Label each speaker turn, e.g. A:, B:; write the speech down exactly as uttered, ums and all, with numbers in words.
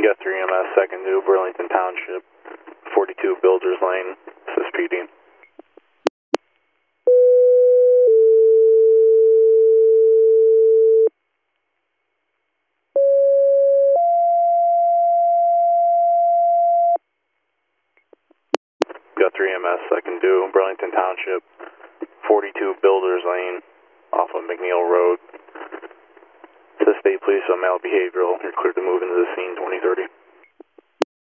A: Got three M S, second due, Burlington Township, forty-two Builders Lane, this is P D. Got three M S, second due, Burlington Township, forty-two Builders Lane, off of McNeil Road. This is State Police on male behavioral. You're cleared to move into the scene, twenty thirty.